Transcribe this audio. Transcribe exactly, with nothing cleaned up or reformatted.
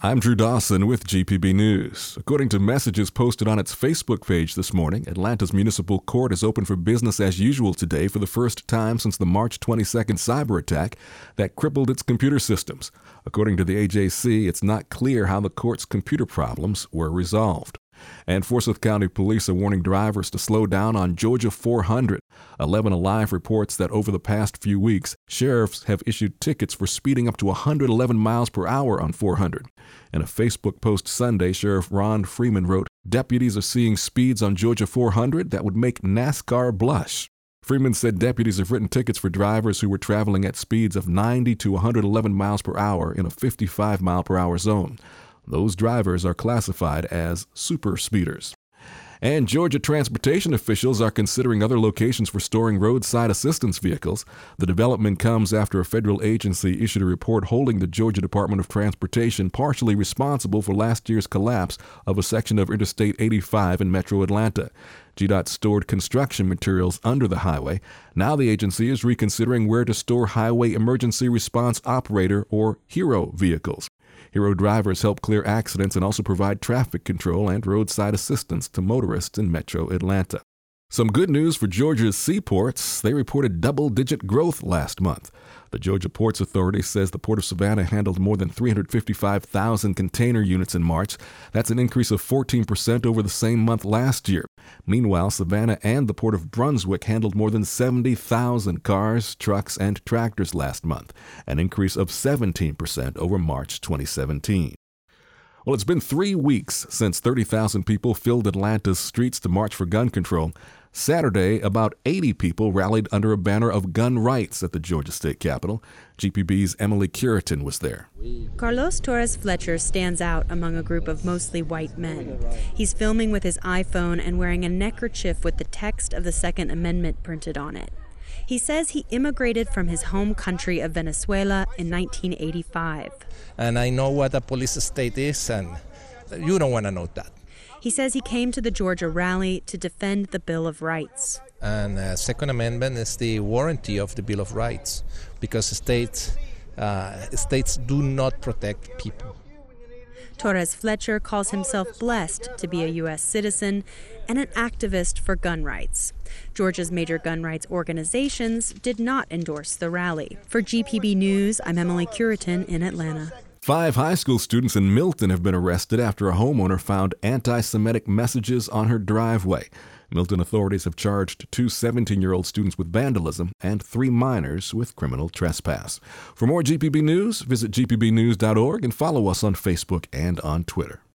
I'm Drew Dawson with G P B News. According to messages posted on its Facebook page this morning, Atlanta's municipal court is open for business as usual today for the first time since the March twenty-second cyber attack that crippled its computer systems. According to the A J C, it's not clear how the court's computer problems were resolved. And Forsyth County Police are warning drivers to slow down on Georgia four hundred. eleven Alive reports that over the past few weeks, sheriffs have issued tickets for speeding up to one hundred eleven miles per hour on four hundred. In a Facebook post Sunday, Sheriff Ron Freeman wrote, "Deputies are seeing speeds on Georgia four hundred that would make NASCAR blush." Freeman said deputies have written tickets for drivers who were traveling at speeds of ninety to one hundred eleven miles per hour in a fifty-five mile per hour zone. Those drivers are classified as super speeders. And Georgia transportation officials are considering other locations for storing roadside assistance vehicles. The development comes after a federal agency issued a report holding the Georgia Department of Transportation partially responsible for last year's collapse of a section of Interstate eighty-five in metro Atlanta. G DOT stored construction materials under the highway. Now the agency is reconsidering where to store Highway Emergency Response Operator or HERO vehicles. HERO drivers help clear accidents and also provide traffic control and roadside assistance to motorists in metro Atlanta. Some good news for Georgia's seaports. They reported double-digit growth last month. The Georgia Ports Authority says the Port of Savannah handled more than three hundred fifty-five thousand container units in March. That's an increase of fourteen percent over the same month last year. Meanwhile, Savannah and the Port of Brunswick handled more than seventy thousand cars, trucks, and tractors last month, an increase of seventeen percent over March twenty seventeen. Well, it's been three weeks since thirty thousand people filled Atlanta's streets to march for gun control. Saturday, about eighty people rallied under a banner of gun rights at the Georgia State Capitol. G P B's Emily Curitin was there. Carlos Torres Fletcher stands out among a group of mostly white men. He's filming with his iPhone and wearing a neckerchief with the text of the Second Amendment printed on it. He says he immigrated from his home country of Venezuela in nineteen eighty-five. And I know what a police state is, and you don't want to know that. He says he came to the Georgia rally to defend the Bill of Rights. And the uh, Second Amendment is the warranty of the Bill of Rights, because states, uh, states do not protect people. Torres Fletcher calls himself blessed to be a U S citizen and an activist for gun rights. Georgia's major gun rights organizations did not endorse the rally. For G P B News, I'm Emily Curitin in Atlanta. Five high school students in Milton have been arrested after a homeowner found anti-Semitic messages on her driveway. Milton authorities have charged two seventeen-year-old students with vandalism and three minors with criminal trespass. For more G P B News, visit G P B news dot org and follow us on Facebook and on Twitter.